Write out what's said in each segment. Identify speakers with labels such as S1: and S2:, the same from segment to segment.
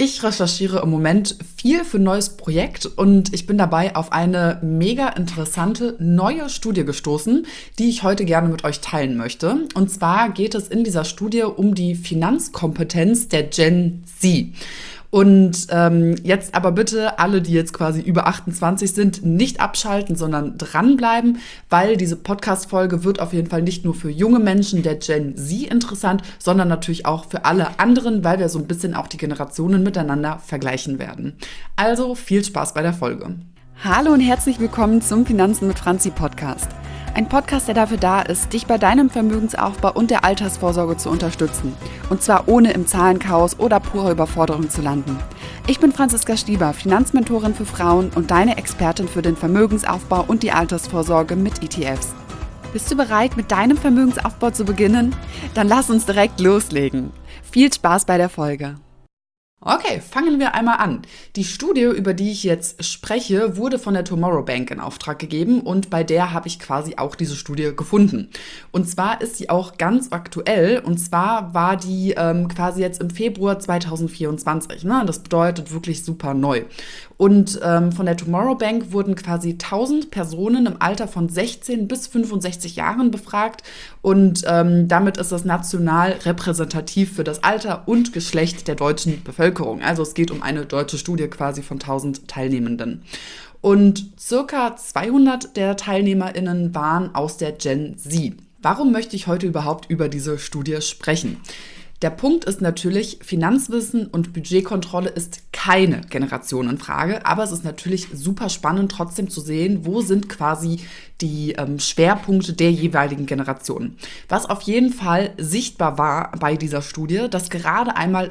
S1: Ich recherchiere im Moment viel für ein neues Projekt und ich bin dabei auf eine mega interessante neue Studie gestoßen, die ich heute gerne mit euch teilen möchte. Und zwar geht es in dieser Studie um die Finanzkompetenz der Gen Z. Und jetzt aber bitte alle, die jetzt quasi über 28 sind, nicht abschalten, sondern dranbleiben, weil diese Podcast-Folge wird auf jeden Fall nicht nur für junge Menschen der Gen Z interessant, sondern natürlich auch für alle anderen, weil wir so ein bisschen auch die Generationen miteinander vergleichen werden. Also viel Spaß bei der Folge.
S2: Hallo und herzlich willkommen zum Finanzen mit Franzi Podcast. Ein Podcast, der dafür da ist, dich bei deinem Vermögensaufbau und der Altersvorsorge zu unterstützen. Und zwar ohne im Zahlenchaos oder purer Überforderung zu landen. Ich bin Franziska Stieber, Finanzmentorin für Frauen und deine Expertin für den Vermögensaufbau und die Altersvorsorge mit ETFs. Bist du bereit, mit deinem Vermögensaufbau zu beginnen? Dann lass uns direkt loslegen. Viel Spaß bei der Folge.
S1: Okay, fangen wir einmal an. Die Studie, über die ich jetzt spreche, wurde von der Tomorrow Bank in Auftrag gegeben und bei der habe ich quasi auch diese Studie gefunden. Und zwar ist sie auch ganz aktuell und zwar war die quasi jetzt im Februar 2024. Ne? Das bedeutet wirklich super neu. Und von der Tomorrow Bank wurden quasi 1000 Personen im Alter von 16 bis 65 Jahren befragt und damit ist das national repräsentativ für das Alter und Geschlecht der deutschen Bevölkerung. Also es geht um eine deutsche Studie quasi von 1000 Teilnehmenden. Und circa 200 der TeilnehmerInnen waren aus der Gen Z. Warum möchte ich heute überhaupt über diese Studie sprechen? Der Punkt ist natürlich, Finanzwissen und Budgetkontrolle ist keine Generationenfrage, aber es ist natürlich super spannend trotzdem zu sehen, wo sind quasi die Schwerpunkte der jeweiligen Generationen. Was auf jeden Fall sichtbar war bei dieser Studie, dass gerade einmal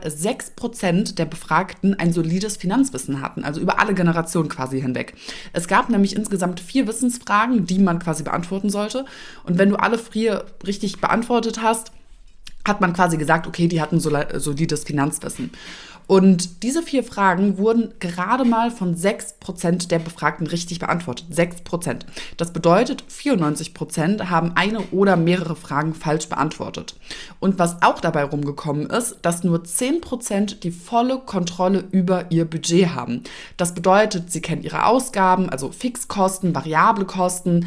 S1: 6% der Befragten ein solides Finanzwissen hatten, also über alle Generationen quasi hinweg. Es gab nämlich insgesamt 4 Wissensfragen, die man quasi beantworten sollte. Und wenn du alle 4 richtig beantwortet hast, hat man quasi gesagt, okay, die hatten solides Finanzwissen. Und diese 4 Fragen wurden gerade mal von 6% der Befragten richtig beantwortet. 6%. Das bedeutet, 94% haben eine oder mehrere Fragen falsch beantwortet. Und was auch dabei rumgekommen ist, dass nur 10% die volle Kontrolle über ihr Budget haben. Das bedeutet, sie kennen ihre Ausgaben, also Fixkosten, variable Kosten,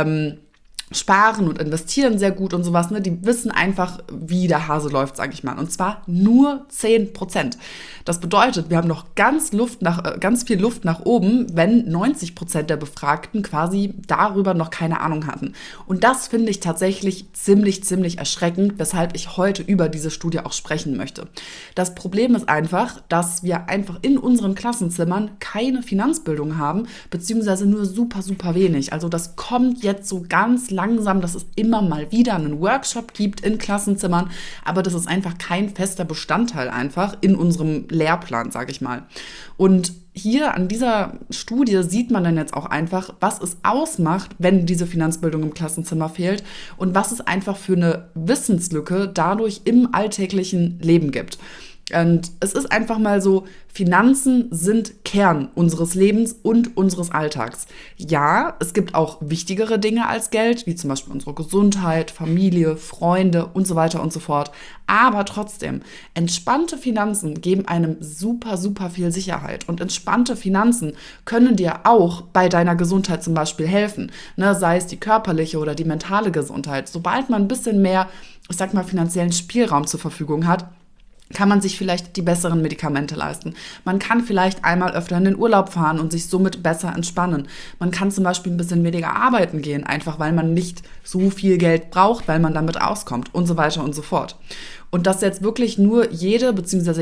S1: sparen und investieren sehr gut und sowas, ne? Die wissen einfach, wie der Hase läuft, sage ich mal. Und zwar nur 10%. Das bedeutet, wir haben noch ganz viel Luft nach oben, wenn 90% der Befragten quasi darüber noch keine Ahnung hatten. Und das finde ich tatsächlich ziemlich erschreckend, weshalb ich heute über diese Studie auch sprechen möchte. Das Problem ist einfach, dass wir einfach in unseren Klassenzimmern keine Finanzbildung haben, beziehungsweise nur super wenig. Also das kommt jetzt so ganz langsam, dass es immer mal wieder einen Workshop gibt in Klassenzimmern, aber das ist einfach kein fester Bestandteil einfach in unserem Lehrplan, sage ich mal. Und hier an dieser Studie sieht man dann jetzt auch einfach, was es ausmacht, wenn diese Finanzbildung im Klassenzimmer fehlt und was es einfach für eine Wissenslücke dadurch im alltäglichen Leben gibt. Und es ist einfach mal so, Finanzen sind Kern unseres Lebens und unseres Alltags. Ja, es gibt auch wichtigere Dinge als Geld, wie zum Beispiel unsere Gesundheit, Familie, Freunde und so weiter und so fort. Aber trotzdem, entspannte Finanzen geben einem super viel Sicherheit. Und entspannte Finanzen können dir auch bei deiner Gesundheit zum Beispiel helfen. Ne, sei es die körperliche oder die mentale Gesundheit. Sobald man ein bisschen mehr, ich sag mal, finanziellen Spielraum zur Verfügung hat, kann man sich vielleicht die besseren Medikamente leisten. Man kann vielleicht einmal öfter in den Urlaub fahren und sich somit besser entspannen. Man kann zum Beispiel ein bisschen weniger arbeiten gehen, einfach weil man nicht so viel Geld braucht, weil man damit auskommt und so weiter und so fort. Und dass jetzt wirklich nur jeder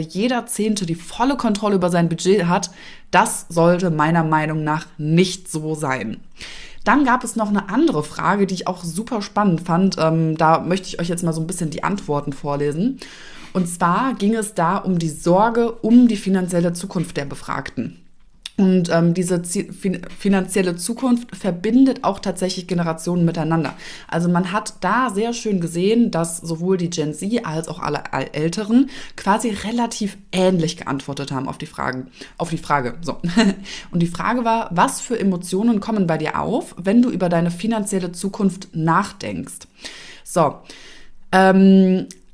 S1: Zehnte die volle Kontrolle über sein Budget hat, das sollte meiner Meinung nach nicht so sein. Dann gab es noch eine andere Frage, die ich auch super spannend fand. Da möchte ich euch jetzt mal so ein bisschen die Antworten vorlesen. Und zwar ging es da um die Sorge um die finanzielle Zukunft der Befragten. Und diese finanzielle Zukunft verbindet auch tatsächlich Generationen miteinander. Also man hat da sehr schön gesehen, dass sowohl die Gen Z als auch alle Älteren quasi relativ ähnlich geantwortet haben auf die Frage. So. Und die Frage war, was für Emotionen kommen bei dir auf, wenn du über deine finanzielle Zukunft nachdenkst? So,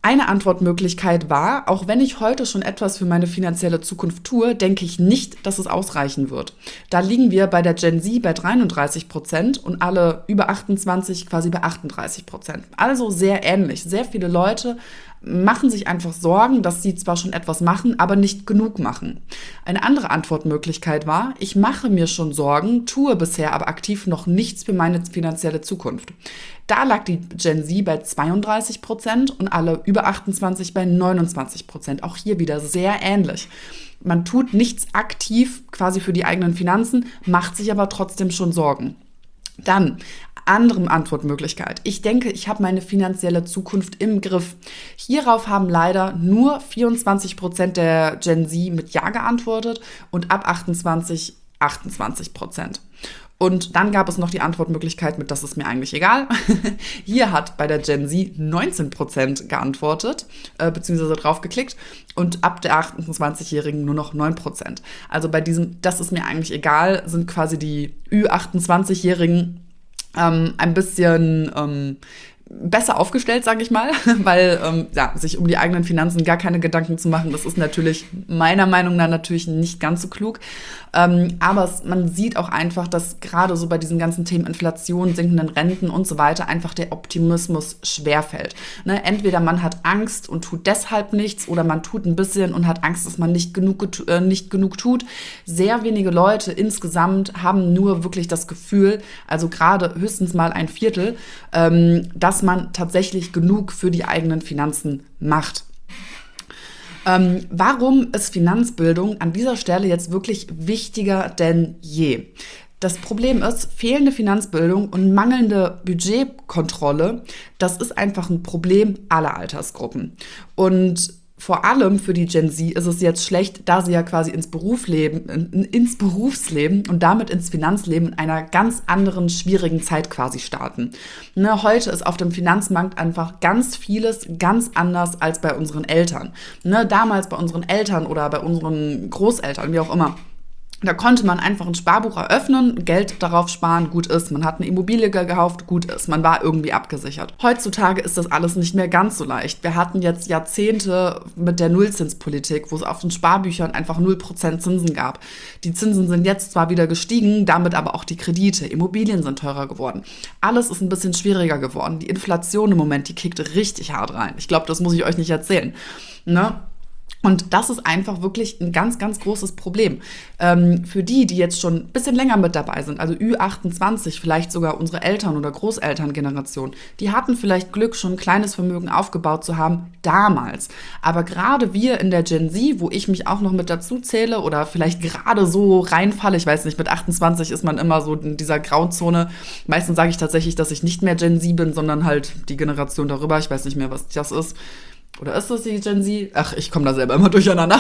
S1: Eine Antwortmöglichkeit war, auch wenn ich heute schon etwas für meine finanzielle Zukunft tue, denke ich nicht, dass es ausreichen wird. Da liegen wir bei der Gen Z bei 33% und alle über 28 quasi bei 38%. Also sehr ähnlich. Sehr viele Leute machen sich einfach Sorgen, dass sie zwar schon etwas machen, aber nicht genug machen. Eine andere Antwortmöglichkeit war, ich mache mir schon Sorgen, tue bisher aber aktiv noch nichts für meine finanzielle Zukunft. Da lag die Gen Z bei 32% und alle über 28 bei 29%. Auch hier wieder sehr ähnlich. Man tut nichts aktiv quasi für die eigenen Finanzen, macht sich aber trotzdem schon Sorgen. Dann andere Antwortmöglichkeit. Ich denke, ich habe meine finanzielle Zukunft im Griff. Hierauf haben leider nur 24% der Gen Z mit Ja geantwortet und ab 28 28%. Und dann gab es noch die Antwortmöglichkeit mit, das ist mir eigentlich egal. Hier hat bei der Gen Z 19% geantwortet, beziehungsweise drauf geklickt und ab der 28-Jährigen nur noch 9%. Also bei diesem, das ist mir eigentlich egal, sind quasi die Ü28-Jährigen ein bisschen besser aufgestellt, sage ich mal, weil sich um die eigenen Finanzen gar keine Gedanken zu machen, das ist natürlich meiner Meinung nach natürlich nicht ganz so klug. Aber man sieht auch einfach, dass gerade so bei diesen ganzen Themen Inflation, sinkenden Renten und so weiter einfach der Optimismus schwerfällt. Ne? Entweder man hat Angst und tut deshalb nichts oder man tut ein bisschen und hat Angst, dass man nicht genug tut. Sehr wenige Leute insgesamt haben nur wirklich das Gefühl, also gerade höchstens mal ein Viertel, dass man tatsächlich genug für die eigenen Finanzen macht. Warum ist Finanzbildung an dieser Stelle jetzt wirklich wichtiger denn je? Das Problem ist, fehlende Finanzbildung und mangelnde Budgetkontrolle, das ist einfach ein Problem aller Altersgruppen. Und vor allem für die Gen Z ist es jetzt schlecht, da sie ja quasi ins Berufsleben und damit ins Finanzleben in einer ganz anderen, schwierigen Zeit quasi starten. Ne, heute ist auf dem Finanzmarkt einfach ganz vieles ganz anders als bei unseren Eltern. Ne, damals bei unseren Eltern oder bei unseren Großeltern, wie auch immer. Da konnte man einfach ein Sparbuch eröffnen, Geld darauf sparen, gut ist. Man hat eine Immobilie gekauft, gut ist. Man war irgendwie abgesichert. Heutzutage ist das alles nicht mehr ganz so leicht. Wir hatten jetzt Jahrzehnte mit der Nullzinspolitik, wo es auf den Sparbüchern einfach 0% Zinsen gab. Die Zinsen sind jetzt zwar wieder gestiegen, damit aber auch die Kredite. Immobilien sind teurer geworden. Alles ist ein bisschen schwieriger geworden. Die Inflation im Moment, die kickt richtig hart rein. Ich glaube, das muss ich euch nicht erzählen. Ne? Und das ist einfach wirklich ein ganz, ganz großes Problem. Für die jetzt schon ein bisschen länger mit dabei sind, also Ü28, vielleicht sogar unsere Eltern- oder Großelterngeneration, die hatten vielleicht Glück, schon ein kleines Vermögen aufgebaut zu haben, damals. Aber gerade wir in der Gen Z, wo ich mich auch noch mit dazu zähle oder vielleicht gerade so reinfalle, ich weiß nicht, mit 28 ist man immer so in dieser Grauzone. Meistens sage ich tatsächlich, dass ich nicht mehr Gen Z bin, sondern halt die Generation darüber. Ich weiß nicht mehr, was das ist. Oder ist das die Gen Z? Ach, ich komme da selber immer durcheinander.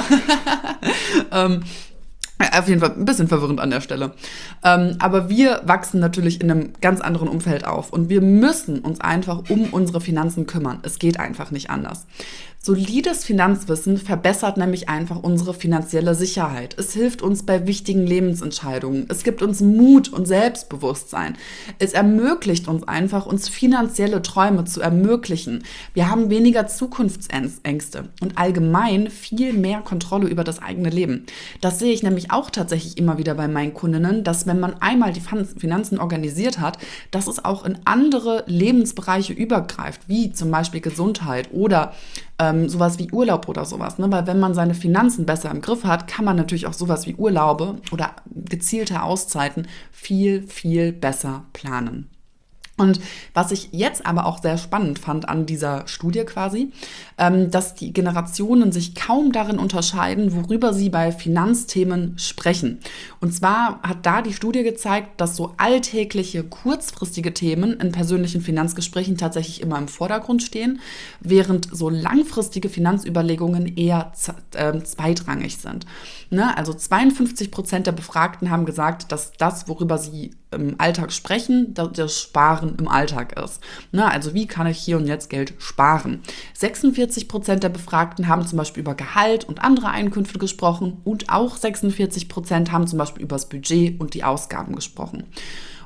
S1: Auf jeden Fall ein bisschen verwirrend an der Stelle. Aber wir wachsen natürlich in einem ganz anderen Umfeld auf. Und wir müssen uns einfach um unsere Finanzen kümmern. Es geht einfach nicht anders. Solides Finanzwissen verbessert nämlich einfach unsere finanzielle Sicherheit. Es hilft uns bei wichtigen Lebensentscheidungen. Es gibt uns Mut und Selbstbewusstsein. Es ermöglicht uns einfach, uns finanzielle Träume zu ermöglichen. Wir haben weniger Zukunftsängste und allgemein viel mehr Kontrolle über das eigene Leben. Das sehe ich nämlich auch tatsächlich immer wieder bei meinen Kundinnen, dass wenn man einmal die Finanzen organisiert hat, dass es auch in andere Lebensbereiche übergreift, wie zum Beispiel Gesundheit oder sowas wie Urlaub oder sowas. Ne? Weil wenn man seine Finanzen besser im Griff hat, kann man natürlich auch sowas wie Urlaube oder gezielte Auszeiten viel, viel besser planen. Und was ich jetzt aber auch sehr spannend fand an dieser Studie quasi, dass die Generationen sich kaum darin unterscheiden, worüber sie bei Finanzthemen sprechen. Und zwar hat da die Studie gezeigt, dass so alltägliche, kurzfristige Themen in persönlichen Finanzgesprächen tatsächlich immer im Vordergrund stehen, während so langfristige Finanzüberlegungen eher zweitrangig sind. Ne? Also 52% der Befragten haben gesagt, dass das, worüber sie im Alltag sprechen, das Sparen im Alltag ist. Na, also wie kann ich hier und jetzt Geld sparen? 46% der Befragten haben zum Beispiel über Gehalt und andere Einkünfte gesprochen und auch 46% haben zum Beispiel über das Budget und die Ausgaben gesprochen.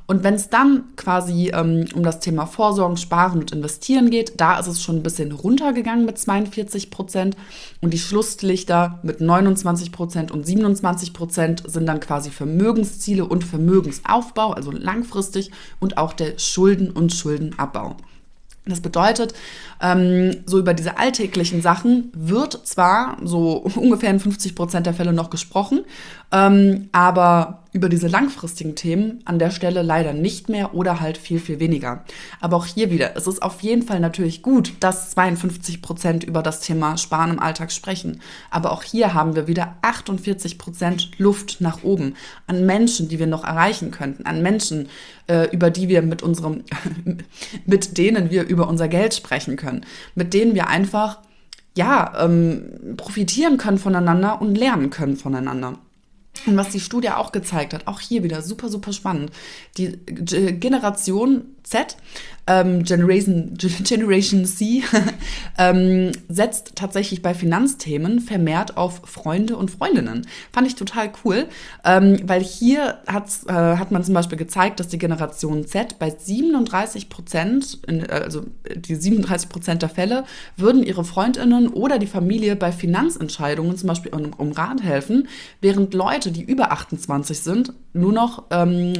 S1: Und wenn es dann quasi um das Thema Vorsorgen, Sparen und Investieren geht, da ist es schon ein bisschen runtergegangen mit 42% und die Schlusslichter mit 29% und 27% sind dann quasi Vermögensziele und Vermögensaufbau, also langfristig, und auch der Schulden- und Schuldenabbau. Das bedeutet, so über diese alltäglichen Sachen wird zwar so ungefähr in 50% der Fälle noch gesprochen, aber über diese langfristigen Themen an der Stelle leider nicht mehr oder halt viel, viel weniger. Aber auch hier wieder, es ist auf jeden Fall natürlich gut, dass 52% über das Thema Sparen im Alltag sprechen. Aber auch hier haben wir wieder 48% Luft nach oben an Menschen, die wir noch erreichen könnten, an Menschen, über die wir mit denen wir über unser Geld sprechen können, mit denen wir einfach, profitieren können voneinander und lernen können voneinander. Und was die Studie auch gezeigt hat, auch hier wieder super, super spannend, die Generation Z, Generation C, setzt tatsächlich bei Finanzthemen vermehrt auf Freunde und Freundinnen. Fand ich total cool, weil hier hat man zum Beispiel gezeigt, dass die Generation Z bei 37%, also die 37% der Fälle, würden ihre Freundinnen oder die Familie bei Finanzentscheidungen zum Beispiel um Rat helfen, während Leute, die über 28 sind, nur noch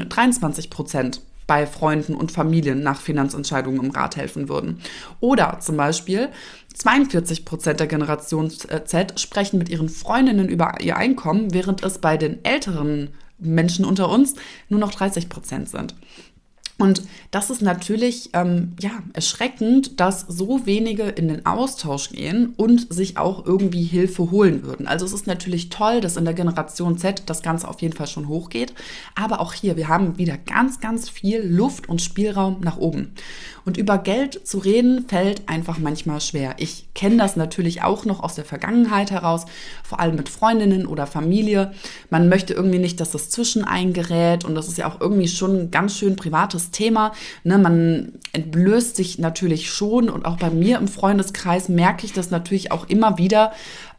S1: 23% bei Freunden und Familien nach Finanzentscheidungen um Rat helfen würden. Oder zum Beispiel 42% der Generation Z sprechen mit ihren Freundinnen über ihr Einkommen, während es bei den älteren Menschen unter uns nur noch 30% sind. Und das ist natürlich erschreckend, dass so wenige in den Austausch gehen und sich auch irgendwie Hilfe holen würden. Also es ist natürlich toll, dass in der Generation Z das Ganze auf jeden Fall schon hochgeht. Aber auch hier, wir haben wieder ganz, ganz viel Luft und Spielraum nach oben. Und über Geld zu reden, fällt einfach manchmal schwer. Ich kenne das natürlich auch noch aus der Vergangenheit heraus, vor allem mit Freundinnen oder Familie. Man möchte irgendwie nicht, dass das zwischeneingerät und das ist ja auch irgendwie schon ein ganz schön privates Thema. Ne, man entblößt sich natürlich schon und auch bei mir im Freundeskreis merke ich das natürlich auch immer wieder,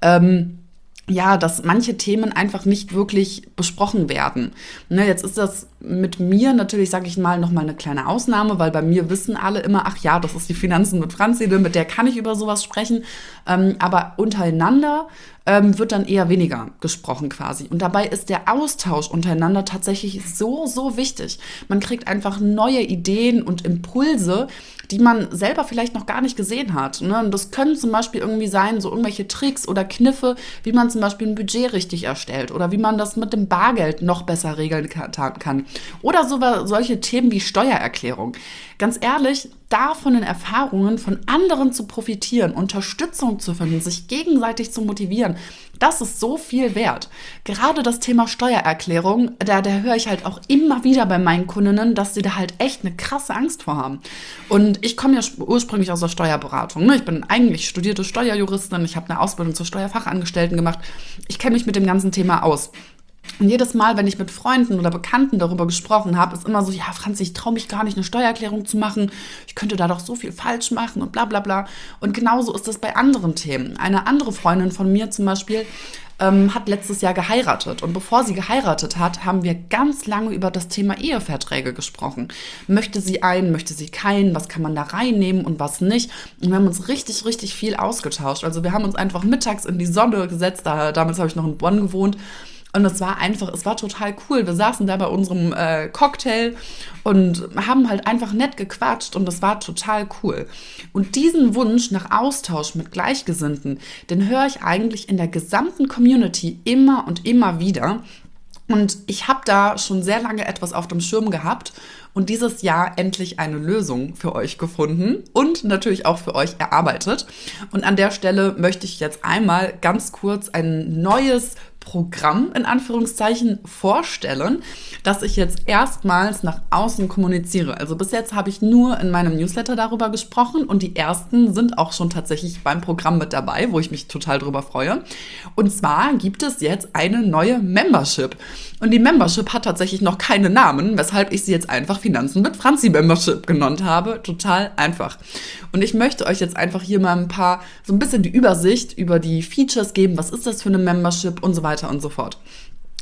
S1: dass manche Themen einfach nicht wirklich besprochen werden. Ne, jetzt ist das mit mir natürlich, sage ich mal, nochmal eine kleine Ausnahme, weil bei mir wissen alle immer, ach ja, das ist die Finanzen mit Franzi, mit der kann ich über sowas sprechen. Aber untereinander wird dann eher weniger gesprochen quasi. Und dabei ist der Austausch untereinander tatsächlich so, so wichtig. Man kriegt einfach neue Ideen und Impulse, die man selber vielleicht noch gar nicht gesehen hat. Ne? Und das können zum Beispiel irgendwie sein, so irgendwelche Tricks oder Kniffe, wie man zum Beispiel ein Budget richtig erstellt oder wie man das mit dem Bargeld noch besser regeln kann. Oder solche Themen wie Steuererklärung. Ganz ehrlich, da von den Erfahrungen von anderen zu profitieren, Unterstützung zu finden, sich gegenseitig zu motivieren, das ist so viel wert. Gerade das Thema Steuererklärung, da höre ich halt auch immer wieder bei meinen Kundinnen, dass sie da halt echt eine krasse Angst vor haben. Und ich komme ja ursprünglich aus der Steuerberatung. Ne? Ich bin eigentlich studierte Steuerjuristin, ich habe eine Ausbildung zur Steuerfachangestellten gemacht. Ich kenne mich mit dem ganzen Thema aus. Und jedes Mal, wenn ich mit Freunden oder Bekannten darüber gesprochen habe, ist immer so, ja, Franzi, ich traue mich gar nicht, eine Steuererklärung zu machen. Ich könnte da doch so viel falsch machen und bla bla bla. Und genauso ist das bei anderen Themen. Eine andere Freundin von mir zum Beispiel hat letztes Jahr geheiratet. Und bevor sie geheiratet hat, haben wir ganz lange über das Thema Eheverträge gesprochen. Möchte sie einen, möchte sie keinen, was kann man da reinnehmen und was nicht. Und wir haben uns richtig, richtig viel ausgetauscht. Also wir haben uns einfach mittags in die Sonne gesetzt. Damals habe ich noch in Bonn gewohnt. Und es war total cool. Wir saßen da bei unserem Cocktail und haben halt einfach nett gequatscht und das war total cool. Und diesen Wunsch nach Austausch mit Gleichgesinnten, den höre ich eigentlich in der gesamten Community immer und immer wieder. Und ich habe da schon sehr lange etwas auf dem Schirm gehabt und dieses Jahr endlich eine Lösung für euch gefunden und natürlich auch für euch erarbeitet. Und an der Stelle möchte ich jetzt einmal ganz kurz ein neues Programm in Anführungszeichen vorstellen, das ich jetzt erstmals nach außen kommuniziere. Also bis jetzt habe ich nur in meinem Newsletter darüber gesprochen und die ersten sind auch schon tatsächlich beim Programm mit dabei, wo ich mich total drüber freue. Und zwar gibt es jetzt eine neue Membership. Und die Membership hat tatsächlich noch keinen Namen, weshalb ich sie jetzt einfach Finanzen mit Franzi Membership genannt habe. Total einfach. Und ich möchte euch jetzt einfach hier mal so ein bisschen die Übersicht über die Features geben. Was ist das für eine Membership und so weiter und so fort.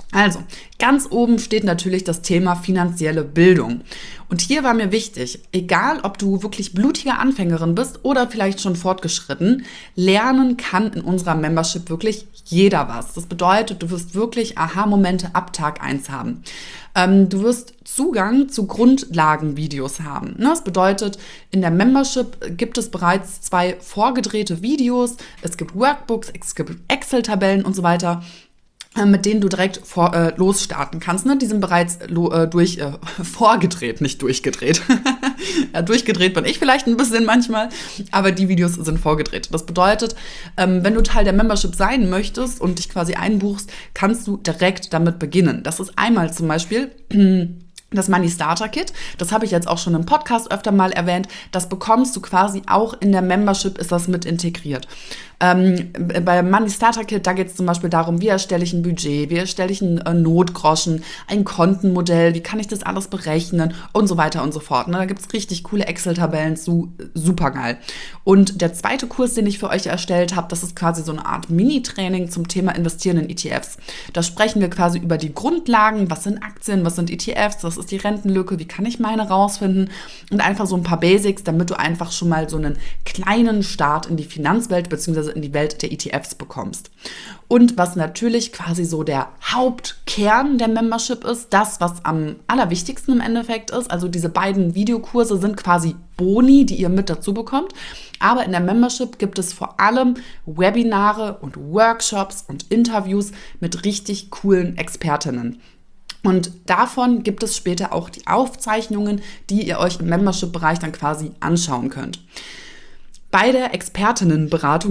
S1: Also, ganz oben steht natürlich das Thema finanzielle Bildung. Und hier war mir wichtig, egal ob du wirklich blutige Anfängerin bist oder vielleicht schon fortgeschritten, lernen kann in unserer Membership wirklich jeder was. Das bedeutet, du wirst wirklich Aha-Momente ab Tag 1 haben. Du wirst Zugang zu Grundlagenvideos haben. Das bedeutet, in der Membership gibt es bereits 2 vorgedrehte Videos, es gibt Workbooks, es gibt Excel-Tabellen und so weiter, mit denen du direkt losstarten kannst. Die sind bereits vorgedreht, nicht durchgedreht. Ja, durchgedreht bin ich vielleicht ein bisschen manchmal, aber die Videos sind vorgedreht. Das bedeutet, wenn du Teil der Membership sein möchtest und dich quasi einbuchst, kannst du direkt damit beginnen. Das ist einmal zum Beispiel das Money Starter Kit, das habe ich jetzt auch schon im Podcast öfter mal erwähnt, das bekommst du quasi auch in der Membership, ist das mit integriert. Beim Money Starter Kit, da geht es zum Beispiel darum, wie erstelle ich ein Budget, wie erstelle ich einen Notgroschen, ein Kontenmodell, wie kann ich das alles berechnen und so weiter und so fort. Da gibt es richtig coole Excel-Tabellen zu, super geil. Und der zweite Kurs, den ich für euch erstellt habe, das ist quasi so eine Art Mini-Training zum Thema Investieren in ETFs. Da sprechen wir quasi über die Grundlagen, was sind Aktien, was sind ETFs, was ist die Rentenlücke, wie kann ich meine rausfinden und einfach so ein paar Basics, damit du einfach schon mal so einen kleinen Start in die Finanzwelt bzw. in die Welt der ETFs bekommst. Und was natürlich quasi so der Hauptkern der Membership ist, das, was am allerwichtigsten im Endeffekt ist, also diese beiden Videokurse sind quasi Boni, die ihr mit dazu bekommt, aber in der Membership gibt es vor allem Webinare und Workshops und Interviews mit richtig coolen Expertinnen. Und davon gibt es später auch die Aufzeichnungen, die ihr euch im Membership-Bereich dann quasi anschauen könnt. Bei der ExpertInnenberatung,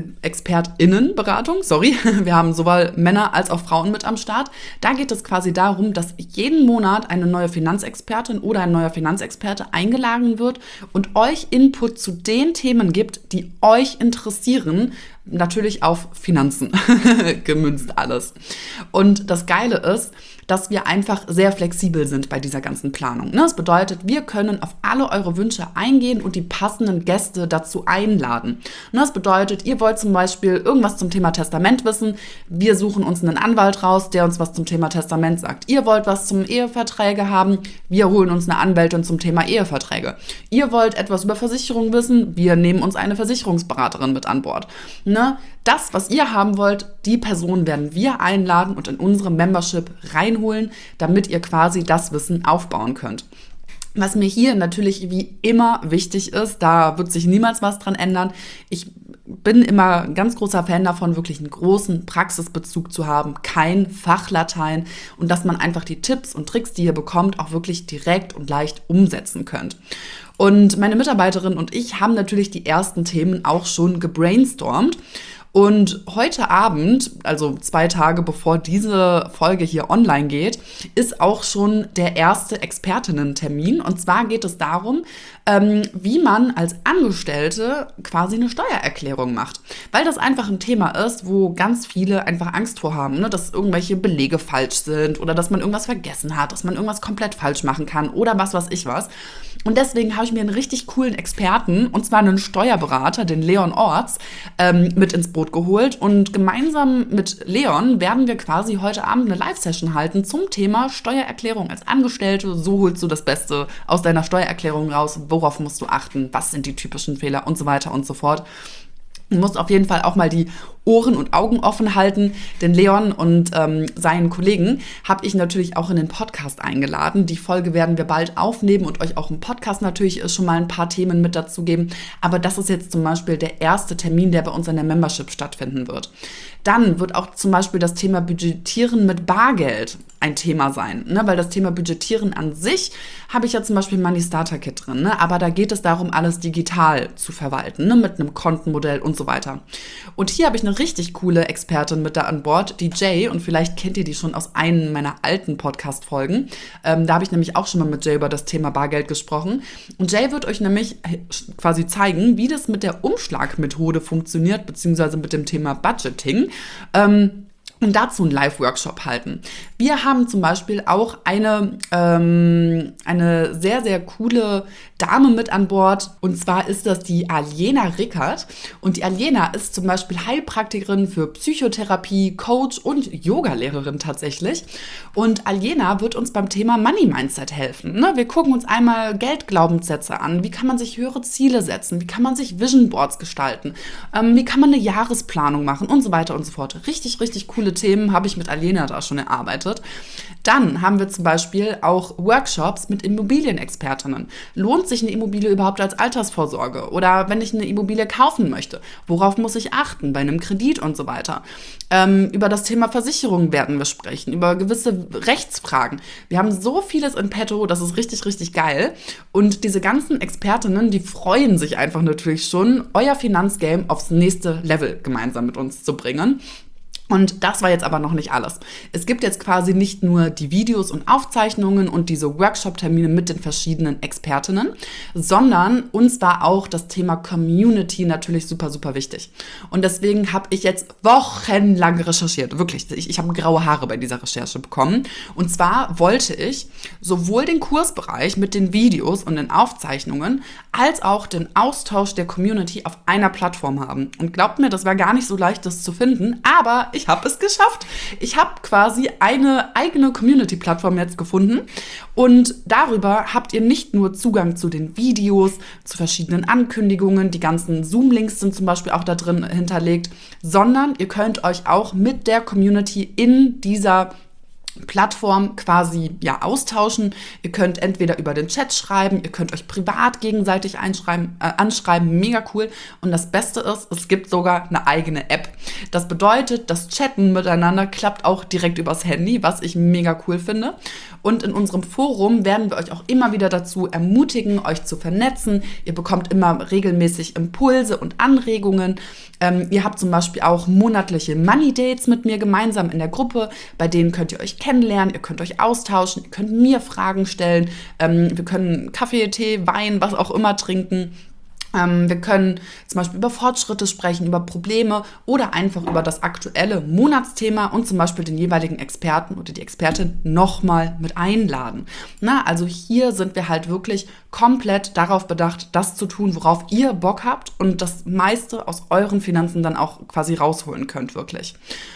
S1: wir haben sowohl Männer als auch Frauen mit am Start. Da geht es quasi darum, dass jeden Monat eine neue Finanzexpertin oder ein neuer Finanzexperte eingeladen wird und euch Input zu den Themen gibt, die euch interessieren, natürlich auf Finanzen gemünzt alles. Und das Geile ist, dass wir einfach sehr flexibel sind bei dieser ganzen Planung. Das bedeutet, wir können auf alle eure Wünsche eingehen und die passenden Gäste dazu einladen. Das bedeutet, ihr wollt zum Beispiel irgendwas zum Thema Testament wissen, wir suchen uns einen Anwalt raus, der uns was zum Thema Testament sagt. Ihr wollt was zum Eheverträge haben, wir holen uns eine Anwältin zum Thema Eheverträge. Ihr wollt etwas über Versicherung wissen, wir nehmen uns eine Versicherungsberaterin mit an Bord. Das, was ihr haben wollt, die Person werden wir einladen und in unsere Membership reinholen, damit ihr quasi das Wissen aufbauen könnt. Was mir hier natürlich wie immer wichtig ist, da wird sich niemals was dran ändern. Ich bin immer ein ganz großer Fan davon, wirklich einen großen Praxisbezug zu haben, kein Fachlatein und dass man einfach die Tipps und Tricks, die ihr bekommt, auch wirklich direkt und leicht umsetzen könnt. Und meine Mitarbeiterin und ich haben natürlich die ersten Themen auch schon gebrainstormt. Und heute Abend, also 2 Tage bevor diese Folge hier online geht, ist auch schon der erste Expertinnen-Termin. Und zwar geht es darum, wie man als Angestellte quasi eine Steuererklärung macht. Weil das einfach ein Thema ist, wo ganz viele einfach Angst vor haben, dass irgendwelche Belege falsch sind oder dass man irgendwas vergessen hat, dass man irgendwas komplett falsch machen kann oder was weiß ich was. Und deswegen habe ich mir einen richtig coolen Experten, und zwar einen Steuerberater, den Leon Orts, mit ins Boot geholt. Und gemeinsam mit Leon werden wir quasi heute Abend eine Live-Session halten zum Thema Steuererklärung als Angestellte. So holst du das Beste aus deiner Steuererklärung raus. Worauf musst du achten? Was sind die typischen Fehler? Und so weiter und so fort. Du musst auf jeden Fall auch mal die Ohren und Augen offen halten, denn Leon und seinen Kollegen habe ich natürlich auch in den Podcast eingeladen. Die Folge werden wir bald aufnehmen und euch auch im Podcast natürlich schon mal ein paar Themen mit dazu geben. Aber das ist jetzt zum Beispiel der erste Termin, der bei uns in der Membership stattfinden wird. Dann wird auch zum Beispiel das Thema Budgetieren mit Bargeld ein Thema sein, weil das Thema Budgetieren an sich habe ich ja zum Beispiel im Money Starter Kit drin, aber da geht es darum, alles digital zu verwalten, mit einem Kontenmodell und so weiter. Und hier habe ich eine richtig coole Expertin mit da an Bord, die Jay, und vielleicht kennt ihr die schon aus einem meiner alten Podcast-Folgen. Da habe ich nämlich auch schon mal mit Jay über das Thema Bargeld gesprochen. Und Jay wird euch nämlich quasi zeigen, wie das mit der Umschlagmethode funktioniert, beziehungsweise mit dem Thema Budgeting. und dazu einen Live-Workshop halten. Wir haben zum Beispiel auch eine sehr, sehr coole Dame mit an Bord. Und zwar ist das die Aljena Rickert. Und die Aljena ist zum Beispiel Heilpraktikerin für Psychotherapie, Coach und Yogalehrerin tatsächlich. Und Aljena wird uns beim Thema Money Mindset helfen. Ne? Wir gucken uns einmal Geldglaubenssätze an. Wie kann man sich höhere Ziele setzen? Wie kann man sich Vision Boards gestalten? Wie kann man eine Jahresplanung machen? Und so weiter und so fort. Richtig, richtig coole Themen habe ich mit Aljena da schon erarbeitet. Dann haben wir zum Beispiel auch Workshops mit Immobilienexpertinnen. Lohnt sich eine Immobilie überhaupt als Altersvorsorge? Oder wenn ich eine Immobilie kaufen möchte, worauf muss ich achten bei einem Kredit und so weiter? Über das Thema Versicherungen werden wir sprechen, über gewisse Rechtsfragen. Wir haben so vieles in petto, das ist richtig, richtig geil. Und diese ganzen Expertinnen, die freuen sich einfach natürlich schon, euer Finanzgame aufs nächste Level gemeinsam mit uns zu bringen. Und das war jetzt aber noch nicht alles. Es gibt jetzt quasi nicht nur die Videos und Aufzeichnungen und diese Workshop-Termine mit den verschiedenen Expertinnen, sondern uns war auch das Thema Community natürlich super, super wichtig. Und deswegen habe ich jetzt wochenlang recherchiert. Wirklich, ich habe graue Haare bei dieser Recherche bekommen. Und zwar wollte ich sowohl den Kursbereich mit den Videos und den Aufzeichnungen als auch den Austausch der Community auf einer Plattform haben. Und glaubt mir, das war gar nicht so leicht, das zu finden, aber ich habe es geschafft. Ich habe quasi eine eigene Community-Plattform jetzt gefunden und darüber habt ihr nicht nur Zugang zu den Videos, zu verschiedenen Ankündigungen, die ganzen Zoom-Links sind zum Beispiel auch da drin hinterlegt, sondern ihr könnt euch auch mit der Community in dieser Plattform quasi austauschen. Ihr könnt entweder über den Chat schreiben, ihr könnt euch privat gegenseitig anschreiben, mega cool. Und das Beste ist, es gibt sogar eine eigene App. Das bedeutet, das Chatten miteinander klappt auch direkt übers Handy, was ich mega cool finde. Und in unserem Forum werden wir euch auch immer wieder dazu ermutigen, euch zu vernetzen. Ihr bekommt immer regelmäßig Impulse und Anregungen. Ihr habt zum Beispiel auch monatliche Money Dates mit mir gemeinsam in der Gruppe. Bei denen könnt ihr euch kennenlernen, ihr könnt euch austauschen, ihr könnt mir Fragen stellen. Wir können Kaffee, Tee, Wein, was auch immer trinken. Wir können zum Beispiel über Fortschritte sprechen, über Probleme oder einfach über das aktuelle Monatsthema und zum Beispiel den jeweiligen Experten oder die Expertin nochmal mit einladen. Also hier sind wir halt wirklich komplett darauf bedacht, das zu tun, worauf ihr Bock habt und das meiste aus euren Finanzen dann auch quasi rausholen könnt, wirklich.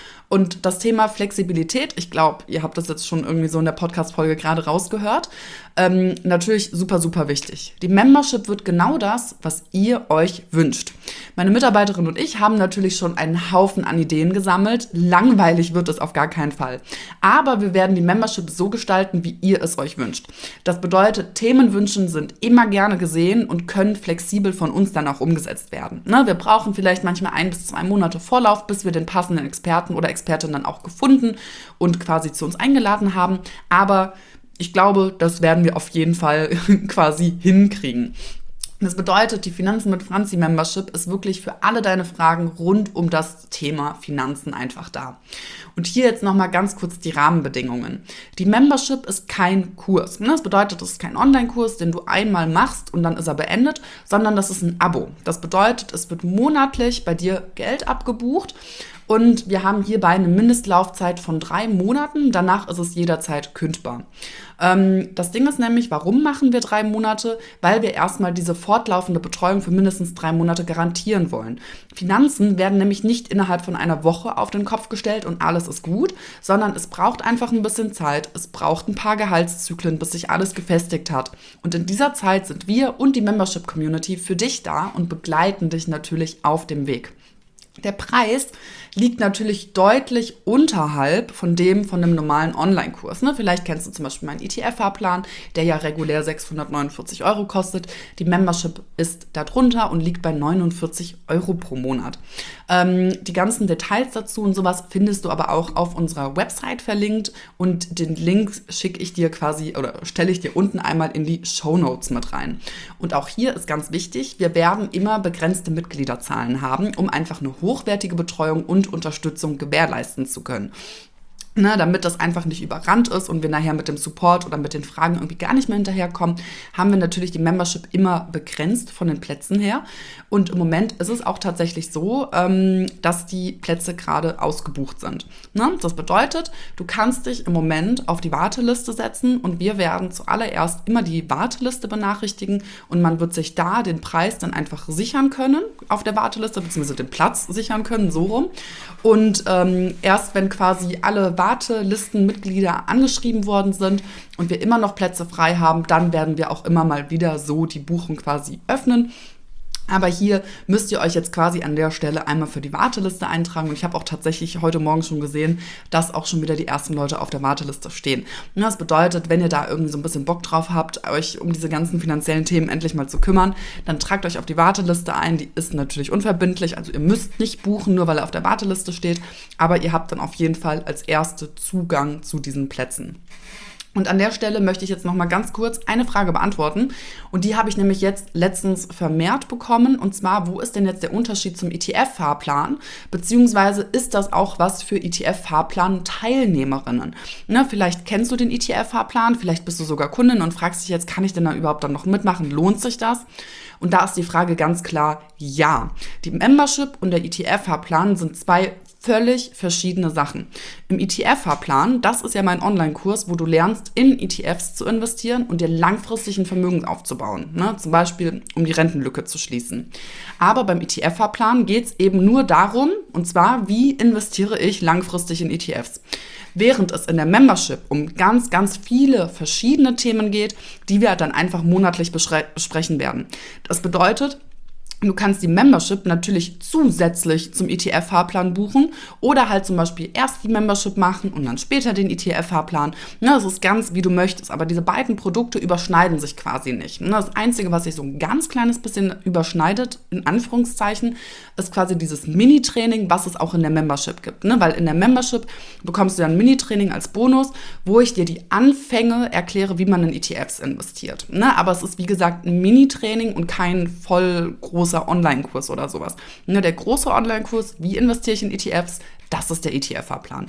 S1: Und das Thema Flexibilität, ich glaube, ihr habt das jetzt schon irgendwie so in der Podcast-Folge gerade rausgehört, natürlich super, super wichtig. Die Membership wird genau das, was ihr euch wünscht. Meine Mitarbeiterin und ich haben natürlich schon einen Haufen an Ideen gesammelt. Langweilig wird es auf gar keinen Fall. Aber wir werden die Membership so gestalten, wie ihr es euch wünscht. Das bedeutet, Themenwünsche sind immer gerne gesehen und können flexibel von uns dann auch umgesetzt werden. Wir brauchen vielleicht manchmal 1 bis 2 Monate Vorlauf, bis wir den passenden Experten oder Expertin dann auch gefunden und quasi zu uns eingeladen haben. Aber ich glaube, das werden wir auf jeden Fall quasi hinkriegen. Das bedeutet, die Finanzen mit Franzi Membership ist wirklich für alle deine Fragen rund um das Thema Finanzen einfach da. Und hier jetzt nochmal ganz kurz die Rahmenbedingungen. Die Membership ist kein Kurs. Das bedeutet, es ist kein Online-Kurs, den du einmal machst und dann ist er beendet, sondern das ist ein Abo. Das bedeutet, es wird monatlich bei dir Geld abgebucht. Und wir haben hierbei eine Mindestlaufzeit von 3 Monaten. Danach ist es jederzeit kündbar. Das Ding ist nämlich, warum machen wir 3 Monate? Weil wir erstmal diese fortlaufende Betreuung für mindestens 3 Monate garantieren wollen. Finanzen werden nämlich nicht innerhalb von einer Woche auf den Kopf gestellt und alles ist gut, sondern es braucht einfach ein bisschen Zeit. Es braucht ein paar Gehaltszyklen, bis sich alles gefestigt hat. Und in dieser Zeit sind wir und die Membership-Community für dich da und begleiten dich natürlich auf dem Weg. Der Preis liegt natürlich deutlich unterhalb von einem normalen Online-Kurs. Vielleicht kennst du zum Beispiel meinen ETF-Fahrplan, der ja regulär 649 € kostet. Die Membership ist darunter und liegt bei 49 € pro Monat. Die ganzen Details dazu und sowas findest du aber auch auf unserer Website verlinkt und den Link schicke ich dir quasi oder stelle ich dir unten einmal in die Shownotes mit rein. Und auch hier ist ganz wichtig, wir werden immer begrenzte Mitgliederzahlen haben, um einfach eine hochwertige Betreuung und Unterstützung gewährleisten zu können. Ne, damit das einfach nicht überrannt ist und wir nachher mit dem Support oder mit den Fragen irgendwie gar nicht mehr hinterherkommen, haben wir natürlich die Membership immer begrenzt von den Plätzen her. Und im Moment ist es auch tatsächlich so, dass die Plätze gerade ausgebucht sind. Ne? Das bedeutet, du kannst dich im Moment auf die Warteliste setzen und wir werden zuallererst immer die Warteliste benachrichtigen und man wird sich da den Preis dann einfach sichern können auf der Warteliste, beziehungsweise den Platz sichern können, so rum. Und erst wenn quasi alle Wartelistenmitglieder angeschrieben worden sind und wir immer noch Plätze frei haben, dann werden wir auch immer mal wieder so die Buchung quasi öffnen. Aber hier müsst ihr euch jetzt quasi an der Stelle einmal für die Warteliste eintragen. Und ich habe auch tatsächlich heute Morgen schon gesehen, dass auch schon wieder die ersten Leute auf der Warteliste stehen. Und das bedeutet, wenn ihr da irgendwie so ein bisschen Bock drauf habt, euch um diese ganzen finanziellen Themen endlich mal zu kümmern, dann tragt euch auf die Warteliste ein. Die ist natürlich unverbindlich, also ihr müsst nicht buchen, nur weil er auf der Warteliste steht. Aber ihr habt dann auf jeden Fall als Erste Zugang zu diesen Plätzen. Und an der Stelle möchte ich jetzt noch mal ganz kurz eine Frage beantworten. Und die habe ich nämlich jetzt letztens vermehrt bekommen. Und zwar, wo ist denn jetzt der Unterschied zum ETF-Fahrplan? Beziehungsweise ist das auch was für ETF-Fahrplan-Teilnehmerinnen? Ne, vielleicht kennst du den ETF-Fahrplan, vielleicht bist du sogar Kundin und fragst dich jetzt, kann ich denn da überhaupt dann noch mitmachen? Lohnt sich das? Und da ist die Frage ganz klar, ja. Die Membership und der ETF-Fahrplan sind zwei völlig verschiedene Sachen. Im ETF-Fahrplan, das ist ja mein Online-Kurs, wo du lernst, in ETFs zu investieren und dir langfristig ein Vermögen aufzubauen. Ne? Zum Beispiel, um die Rentenlücke zu schließen. Aber beim ETF-Fahrplan geht es eben nur darum, und zwar, wie investiere ich langfristig in ETFs. Während es in der Membership um ganz, ganz viele verschiedene Themen geht, die wir dann einfach monatlich besprechen werden. Das bedeutet, du kannst die Membership natürlich zusätzlich zum ETF-Fahrplan buchen oder halt zum Beispiel erst die Membership machen und dann später den ETF-Fahrplan. Das ist ganz, wie du möchtest, aber diese beiden Produkte überschneiden sich quasi nicht. Das Einzige, was sich so ein ganz kleines bisschen überschneidet, in Anführungszeichen, ist quasi dieses Mini-Training, was es auch in der Membership gibt. Weil in der Membership bekommst du ja ein Mini-Training als Bonus, wo ich dir die Anfänge erkläre, wie man in ETFs investiert. Aber es ist, wie gesagt, ein Mini-Training und kein voll großer Online-Kurs oder sowas. Der große Online-Kurs, wie investiere ich in ETFs, das ist der ETF-Fahrplan.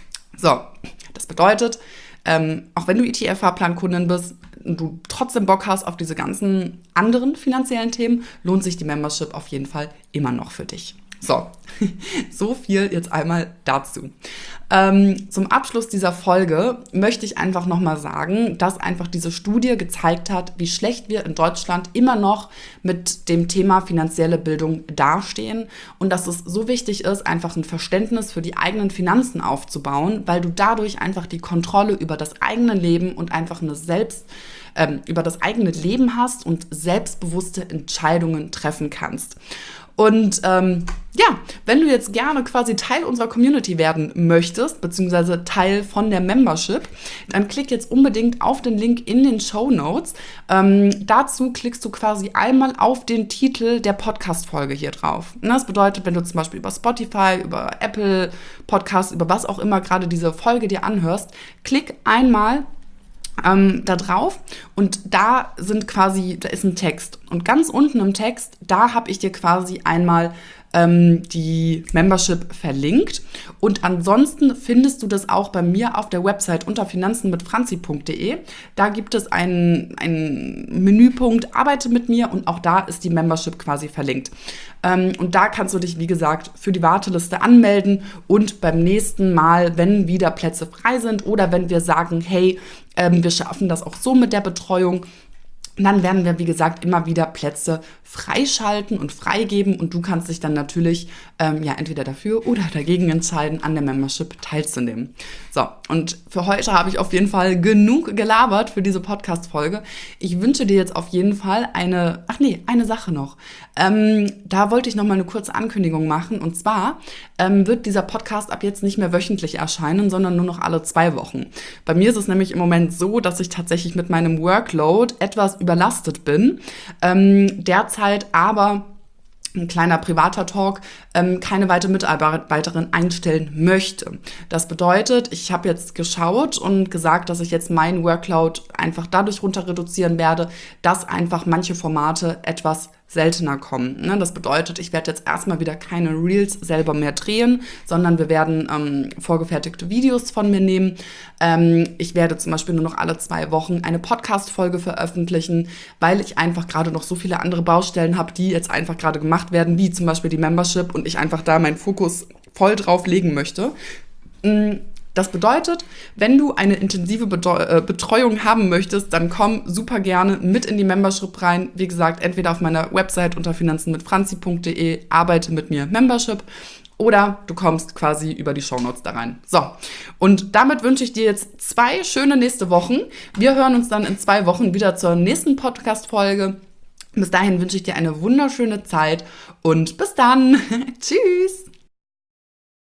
S1: So, das bedeutet, auch wenn du ETF-Fahrplan-Kundin bist und du trotzdem Bock hast auf diese ganzen anderen finanziellen Themen, lohnt sich die Membership auf jeden Fall immer noch für dich. So viel jetzt einmal dazu. Zum Abschluss dieser Folge möchte ich einfach nochmal sagen, dass einfach diese Studie gezeigt hat, wie schlecht wir in Deutschland immer noch mit dem Thema finanzielle Bildung dastehen und dass es so wichtig ist, einfach ein Verständnis für die eigenen Finanzen aufzubauen, weil du dadurch einfach die Kontrolle über das eigene Leben und einfach über das eigene Leben hast und selbstbewusste Entscheidungen treffen kannst. Und wenn du jetzt gerne quasi Teil unserer Community werden möchtest, beziehungsweise Teil von der Membership, dann klick jetzt unbedingt auf den Link in den Shownotes. Dazu klickst du quasi einmal auf den Titel der Podcast-Folge hier drauf. Das bedeutet, wenn du zum Beispiel über Spotify, über Apple Podcasts, über was auch immer gerade diese Folge dir anhörst, klick einmal da drauf und da ist ein Text. Und ganz unten im Text, da habe ich dir quasi einmal die Membership verlinkt. Und ansonsten findest du das auch bei mir auf der Website unter finanzenmitfranzi.de. Da gibt es einen Menüpunkt Arbeite mit mir und auch da ist die Membership quasi verlinkt. Und da kannst du dich, wie gesagt, für die Warteliste anmelden und beim nächsten Mal, wenn wieder Plätze frei sind oder wenn wir sagen, hey, wir schaffen das auch so mit der Betreuung, dann werden wir, wie gesagt, immer wieder Plätze freischalten und freigeben und du kannst dich dann natürlich entweder dafür oder dagegen entscheiden, an der Membership teilzunehmen. So, und für heute habe ich auf jeden Fall genug gelabert für diese Podcast-Folge. Ich wünsche dir jetzt auf jeden Fall eine Sache noch. Da wollte ich noch mal eine kurze Ankündigung machen und zwar wird dieser Podcast ab jetzt nicht mehr wöchentlich erscheinen, sondern nur noch alle 2 Wochen. Bei mir ist es nämlich im Moment so, dass ich tatsächlich mit meinem Workload etwas überlastet bin. Derzeit aber ein kleiner privater Talk, keine weitere Mitarbeiterin einstellen möchte. Das bedeutet, ich habe jetzt geschaut und gesagt, dass ich jetzt meinen Workload einfach dadurch runter reduzieren werde, dass einfach manche Formate etwas seltener kommen. Ne? Das bedeutet, ich werde jetzt erstmal wieder keine Reels selber mehr drehen, sondern wir werden vorgefertigte Videos von mir nehmen. Ich werde zum Beispiel nur noch alle 2 Wochen eine Podcast-Folge veröffentlichen, weil ich einfach gerade noch so viele andere Baustellen habe, die jetzt einfach gerade gemacht werden, wie zum Beispiel die Membership und ich einfach da meinen Fokus voll drauf legen möchte. Das bedeutet, wenn du eine intensive Betreuung haben möchtest, dann komm super gerne mit in die Membership rein. Wie gesagt, entweder auf meiner Website unter finanzenmitfranzi.de, arbeite mit mir Membership, oder du kommst quasi über die Shownotes da rein. So, und damit wünsche ich dir jetzt 2 schöne nächste Wochen. Wir hören uns dann in 2 Wochen wieder zur nächsten Podcast-Folge. Bis dahin wünsche ich dir eine wunderschöne Zeit und bis dann. Tschüss.